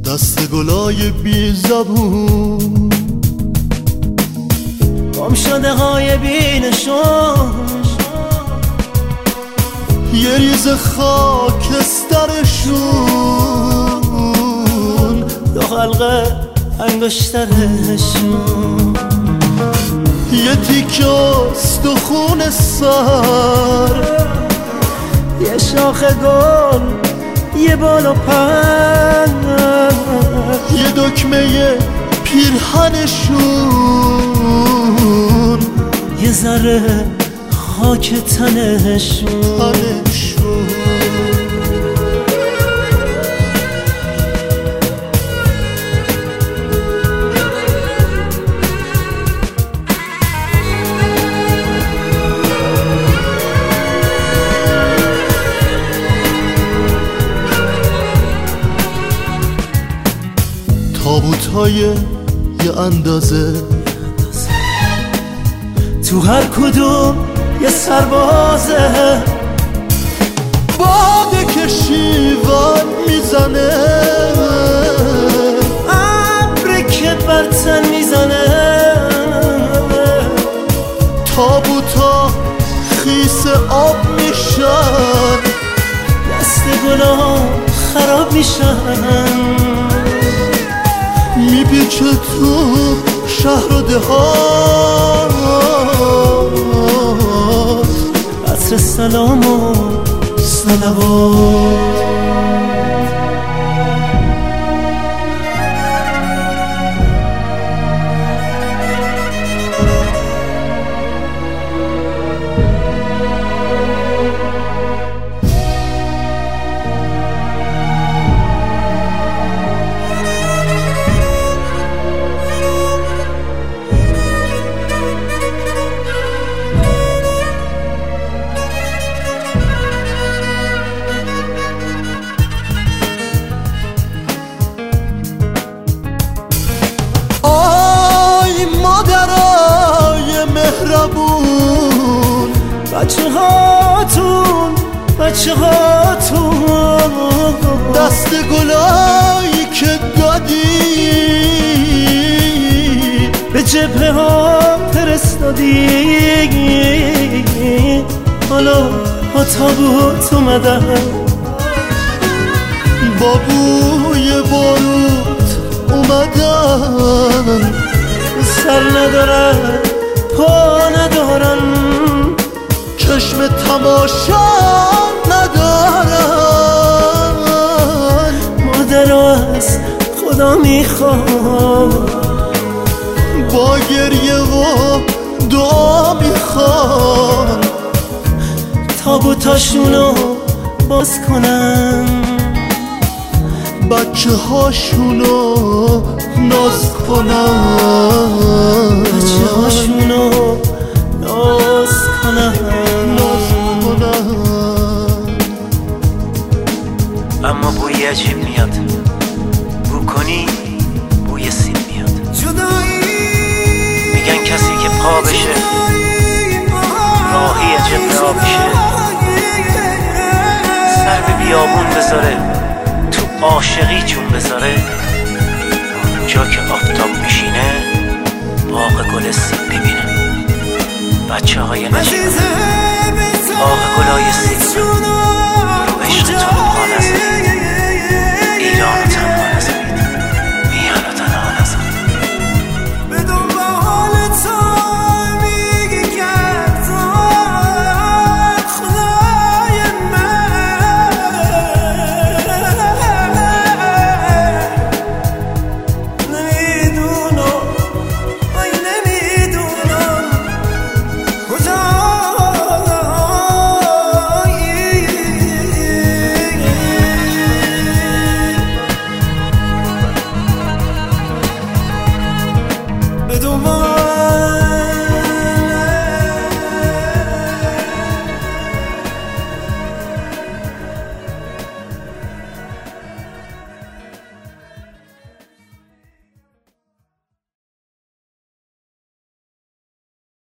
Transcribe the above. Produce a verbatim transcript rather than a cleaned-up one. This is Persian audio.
دست گلای بی زبون، گم شده های بی نشون، یه ریز خاکسترشون، دو حلقه انگشترشون، یه تیکه استخون سر، یه شاخ گل، یه بال و پر، یه دکمه پیرهنشون، یه ذره خاک تنشون، تنشون. تابوت‌های یه اندازه، تو هر کدوم یه سربازه، باده که شیون میزنه، ابری که بر تن میزنه، تابوتا خیس آب میشن، دست گلا خراب میشن، میپیچه تو شهر و دهات، عطر سلام و صلوات. بچه هاتون بچه هاتون، دست گلایی که دادی به جبهه ها فرستادی، حالا با تابوت اومدن، با بوی باروت اومدن، سر ندارن پا ندارن، چشم تماشا ندارن، مادر از خدا میخوام، با گریه و دعا میخوان، تابوتاشونو باز کنن، بچه هاشونو ناز کنن، بچه هاشونو ناز کنن، ناز کنن. اما بوی عجیب میاد، بو کنی بوی سیب میاد. میگن کسی که پا بشه راهی جبه آب شه، سر به بیابون بذاره تو عاشقی چون بذاره، جا که آفتاب میشینه باغ گل سیب ببینه. بچه های نجیب باغ گلای سیب